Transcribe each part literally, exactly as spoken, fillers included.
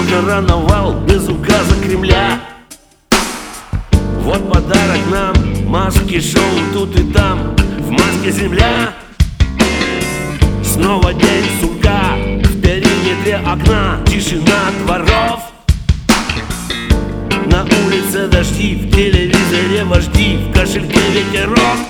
короновал без указа Кремля. Вот подарок нам, маски шоу тут и там, в маске земля. Снова день сурка, в периметре окна тишина дворов. На улице дожди, в телевизоре вожди, в кошельке ветерок.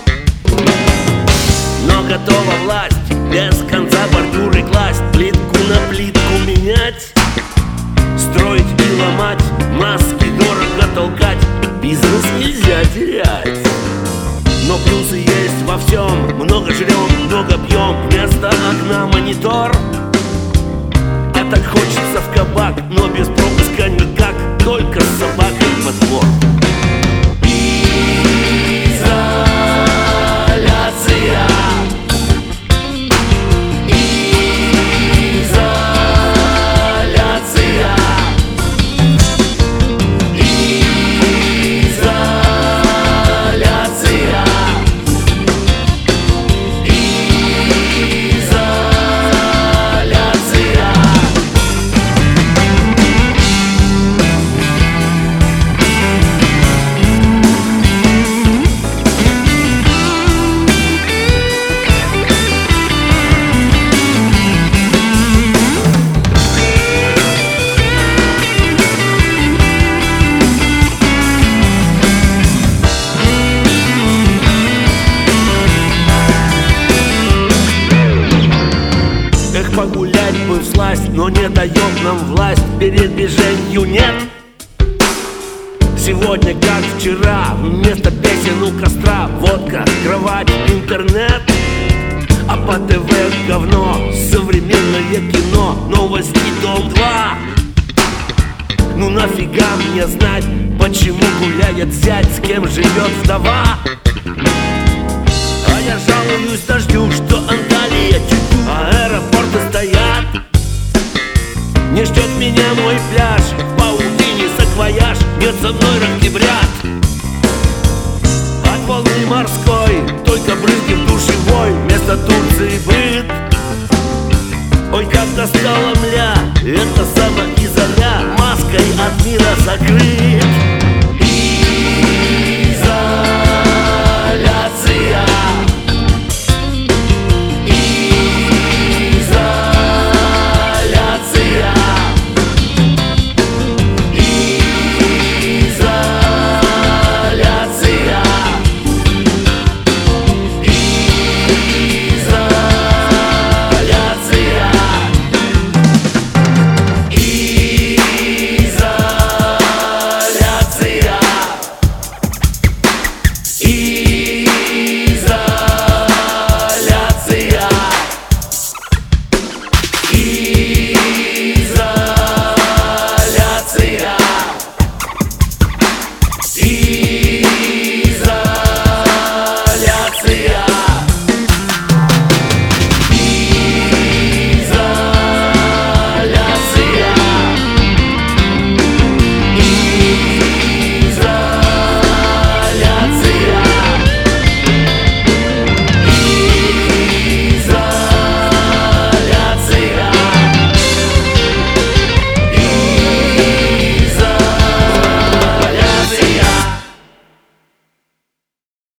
Но готова власть без конца бордюры класть, плитку на плитку менять, строить и ломать, маски дорого толкать, бизнес нельзя терять. Но плюсы есть во всем, много жрем, много пьем, вместо окна монитор. А так хочется в кабак, но без пропуска никак, только с собакой во двор. Погулять бы всласть, но не дает нам власть, передвижению нет. Сегодня, как вчера, вместо песен у костра водка, кровать, интернет. А по ТВ говно, современное кино, новости Дом два. Ну нафига мне знать, почему гуляет зять, с кем живет вдова. А я жалуюсь дождю, что Анталия тю-тю, а аэропорты стоят. Не ждет меня мой пляж, в паутине саквояж, нет со мной октябрят. От волны морской только брызги в душевой, вместо Турции быт. Ой, как достала мля, это самоизоля, маской от мира закрыт. Изоляция.